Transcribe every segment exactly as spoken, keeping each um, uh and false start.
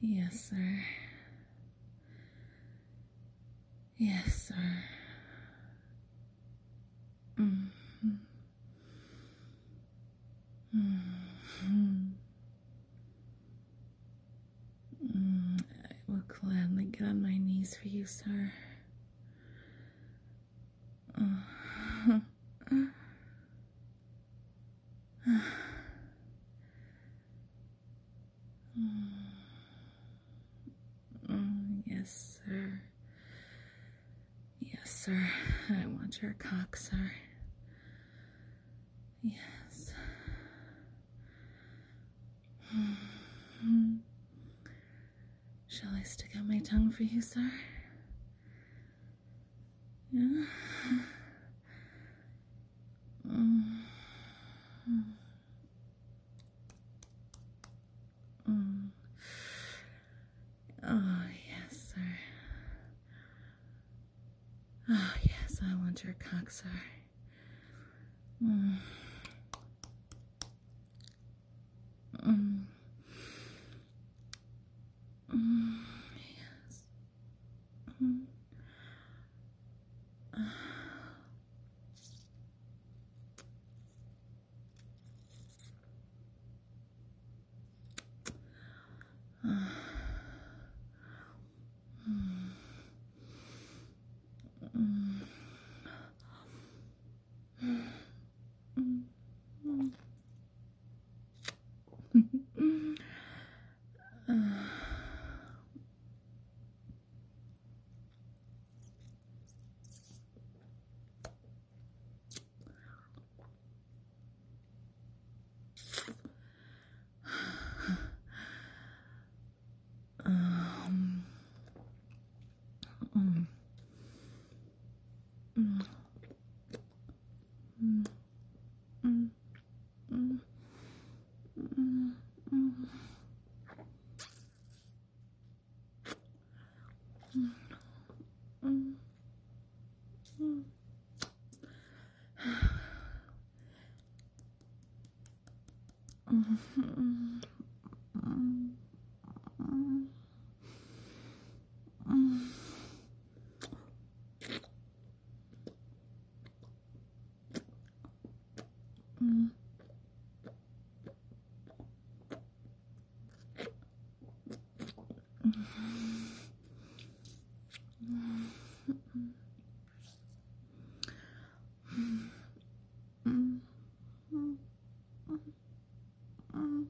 Yes, sir. Yes, sir. Mm-hmm. Mm-hmm. Mm, I will gladly get on my knees for you, sir. Uh, mm, yes, sir. Yes, sir. I want your cock, sir. Yes. Mm-hmm. Shall I stick out my tongue for you, sir? Yeah. Mm. Mm. Oh, yes, sir. Oh, yes, I want your cock, sir. Mm. Mm. Mm. Yes. Mm. Uh. Mm. Mm. Mm. Mm. Uh. Um. Mm. Mm. Mm. Mm. Mm. Mm. Mm. Mm. Mm. Mm. Mm. Mm. Mm. Mm. Mm. Mm. Mm.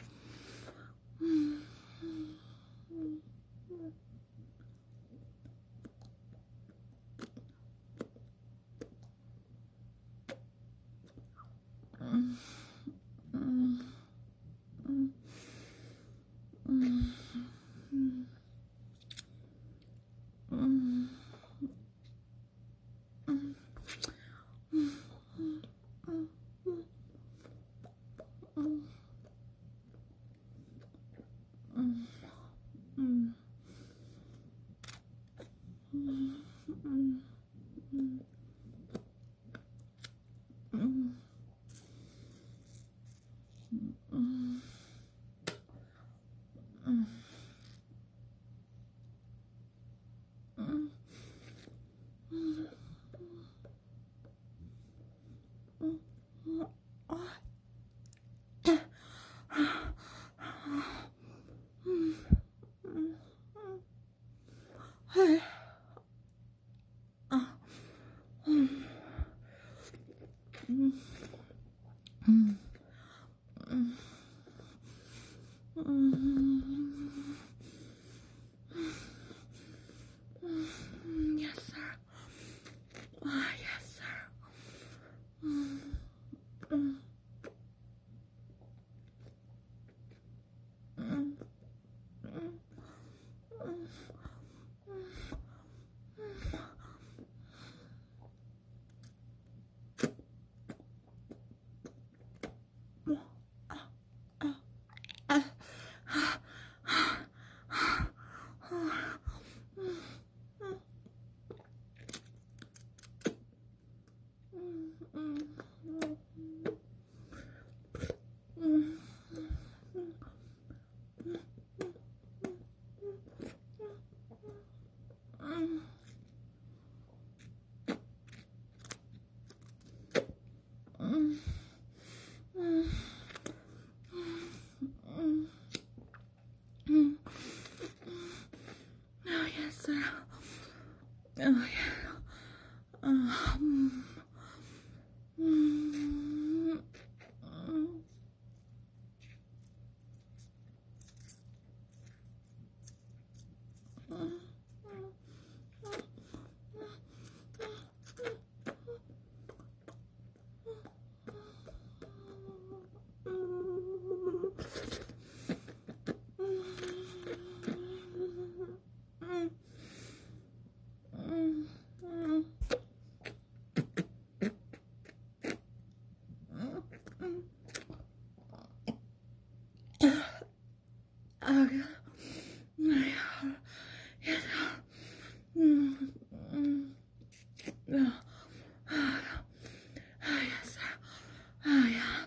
Yes, sir. Ah, yes, sir. Oh, yeah. Um, mm, mm, Oh, yeah. Yes. Mm, mm, oh, oh, yes. Oh, yeah.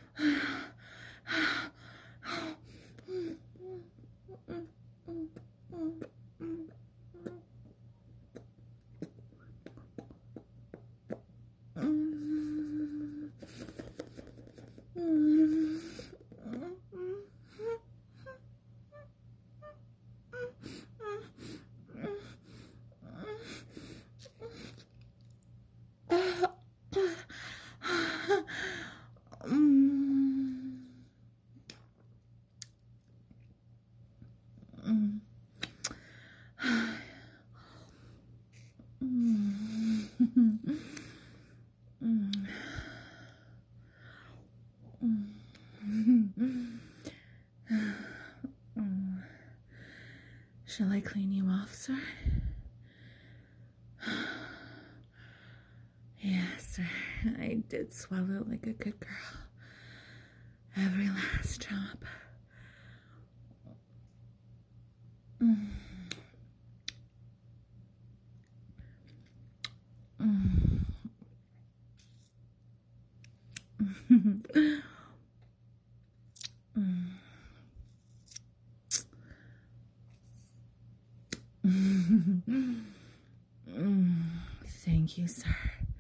Shall I clean you off, sir? Yes, sir. I did swallow like a good girl. Every last drop. Mm. Mm. Mm. Thank you, sir.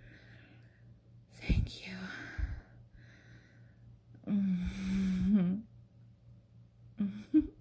Thank you. Mm.